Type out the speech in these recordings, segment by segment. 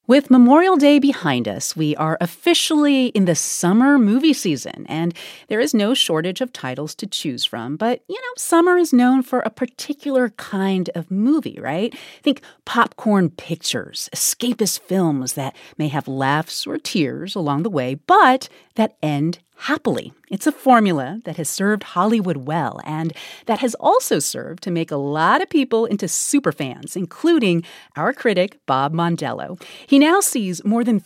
With Memorial Day behind us, we are officially in the summer movie season, and there is no shortage of titles to choose from. But, summer is known for a particular kind of movie, right? Think popcorn pictures, escapist films that may have laughs or tears along the way, but that end happily. It's a formula that has served Hollywood well, and that has also served to make a lot of people into superfans, including our critic, Bob Mondello. He now sees more than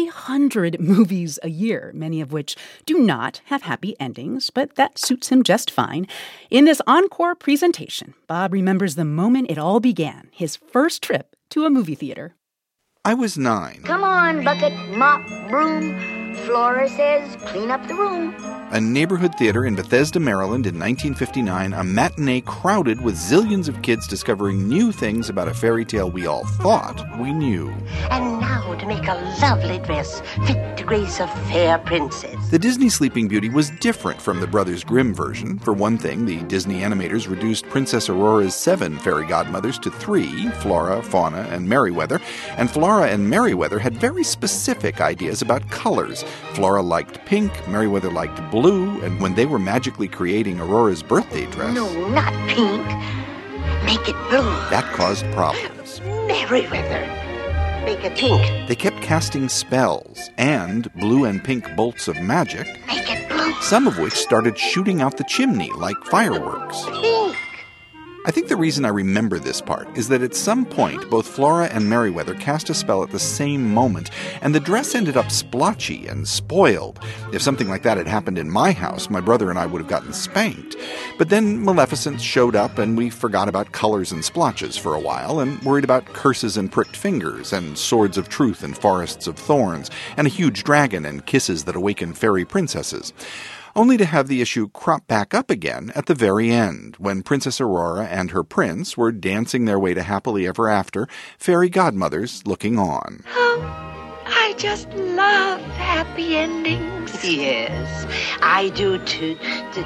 300 movies a year, many of which do not have happy endings, but that suits him just fine. In this encore presentation, Bob remembers the moment it all began, his first trip to a movie theater. I was 9. Come on, bucket, mop, broom. Flora says, clean up the room. A neighborhood theater in Bethesda, Maryland in 1959, a matinee crowded with zillions of kids discovering new things about a fairy tale we all thought we knew. And now to make a lovely dress fit to grace a fair princess. The Disney Sleeping Beauty was different from the Brothers Grimm version. For one thing, the Disney animators reduced Princess Aurora's 7 fairy godmothers to 3, Flora, Fauna, and Merryweather. And Flora and Merryweather had very specific ideas about colors. Flora liked pink, Merryweather liked blue, and when they were magically creating Aurora's birthday dress... No, not pink. Make it blue. That caused problems. Merryweather. Make it pink. They kept casting spells and blue and pink bolts of magic. Make it blue. Some of which started shooting out the chimney like fireworks. Pink. I think the reason I remember this part is that at some point, both Flora and Merryweather cast a spell at the same moment, and the dress ended up splotchy and spoiled. If something like that had happened in my house, my brother and I would have gotten spanked. But then Maleficent showed up, and we forgot about colors and splotches for a while, and worried about curses and pricked fingers, and swords of truth and forests of thorns, and a huge dragon and kisses that awaken fairy princesses. Only to have the issue crop back up again at the very end, when Princess Aurora and her prince were dancing their way to happily ever after, fairy godmothers looking on. Oh, I just love happy endings. Yes, I do too.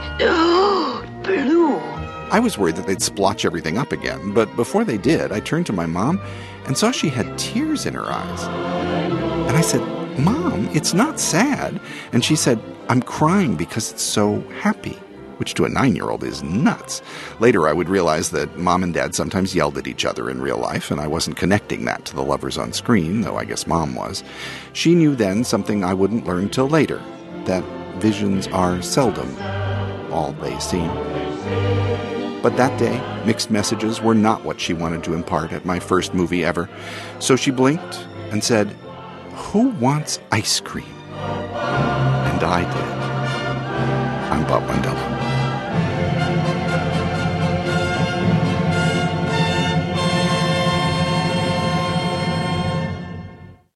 Oh, blue. I was worried that they'd splotch everything up again, but before they did, I turned to my mom and saw she had tears in her eyes. And I said, "Mom, it's not sad." And she said, "I'm crying because it's so happy," which to a 9-year-old is nuts. Later, I would realize that Mom and Dad sometimes yelled at each other in real life, and I wasn't connecting that to the lovers on screen, though I guess Mom was. She knew then something I wouldn't learn till later, that visions are seldom all they seem. But that day, mixed messages were not what she wanted to impart at my first movie ever. So she blinked and said, "Who wants ice cream?" And I did. I'm Bob Mondello.